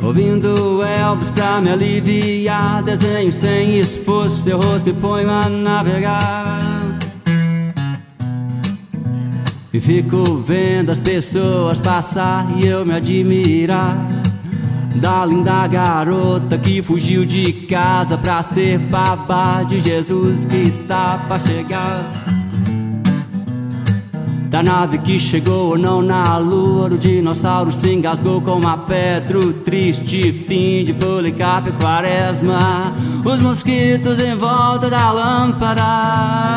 ouvindo Elvis pra me aliviar. Desenho sem esforço, seu rosto me põe a navegar. E fico vendo as pessoas passar e eu me admirar da linda garota que fugiu de casa pra ser babá de Jesus que está pra chegar. Da nave que chegou ou não na lua, o dinossauro se engasgou com uma pedra. O triste fim de Policarpo e Quaresma, os mosquitos em volta da lâmpada.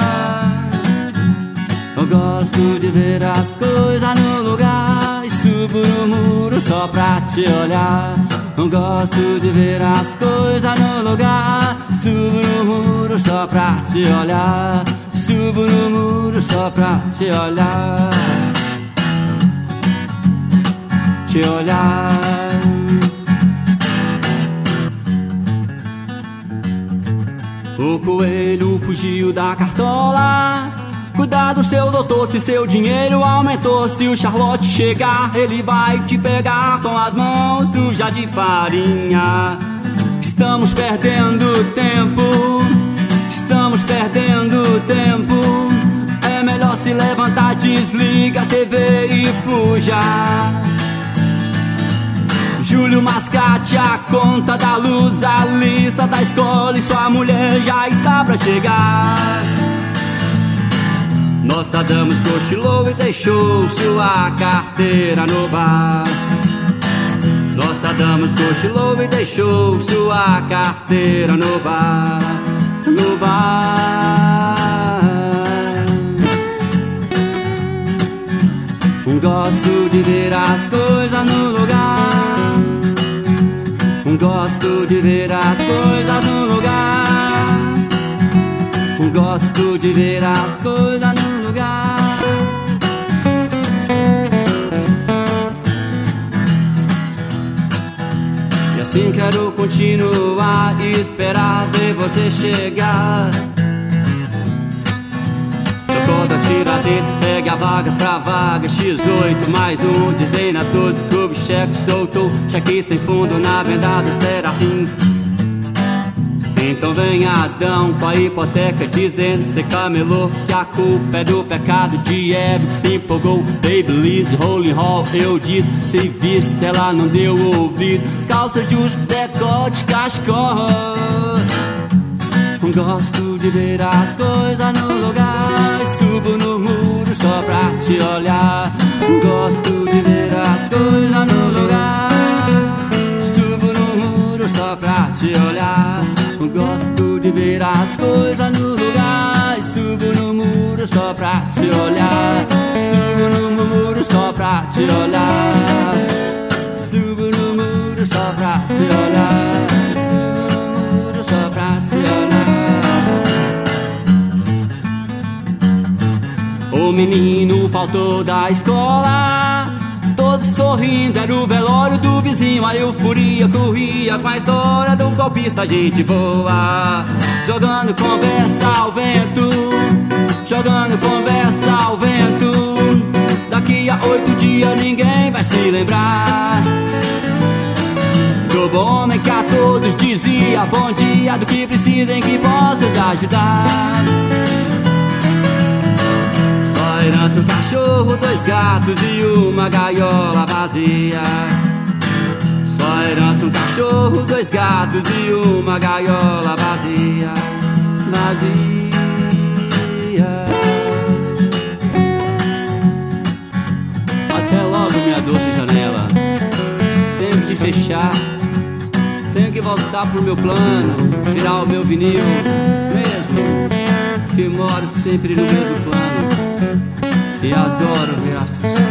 Eu gosto de ver as coisas no lugar e subo no muro só pra te olhar. Eu gosto de ver as coisas no lugar, subo no muro só pra te olhar. Subo no muro só pra te olhar. Te olhar. O coelho fugiu da cartola. Cuidado, seu doutor, se seu dinheiro aumentou. Se o Charlotte chegar, ele vai te pegar com as mãos sujas de farinha. Estamos perdendo tempo, estamos perdendo tempo. É melhor se levantar, desliga a TV e fuja. Júlio Mascate, a conta da luz, a lista da escola e sua mulher já está pra chegar. Nostradamus cochilou e deixou sua carteira no bar. Nostradamus cochilou e deixou sua carteira no bar. No bar. Gosto de ver as coisas no lugar. Gosto de ver as coisas no lugar. Gosto de ver as coisas no lugar. E assim quero continuar e esperar ver você chegar. Toda Tiradentes, pegue a vaga pra vaga X8 mais um, dizem a todos que o cheque soltou. Cheque sem fundo na venda do Serafim. Então vem Adão com a hipoteca dizendo cê camelou, que a culpa é do pecado de Eve que se empolgou. Babyliss, Rolling Hall, eu disse, sem vista ela não deu ouvido. Calça justo, decote, cachecol. Gosto de ver as coisas no lugar, subo no muro só pra te olhar. Gosto de ver as coisas no lugar, subo no muro só pra te olhar. Gosto de ver as coisas no lugar, subo no muro só pra te olhar. Subo no muro só pra te olhar. Subo no muro só pra te olhar. Subo no muro só pra te olhar. O menino faltou da escola, todo sorrindo, era o velório do vizinho. A euforia corria com a história do golpista, gente boa. Jogando conversa ao vento, jogando conversa ao vento. Daqui a 8 dias ninguém vai se lembrar do bom homem que a todos dizia bom dia, do que precisem que possa te ajudar. Herança, um cachorro, 2 gatos e uma gaiola vazia. Só herança, um cachorro, 2 gatos e uma gaiola vazia. Vazia. Até logo, minha doce janela. Tenho que fechar, tenho que voltar pro meu plano, virar o meu vinil, mesmo que moro sempre no mesmo plano. E adoro ver as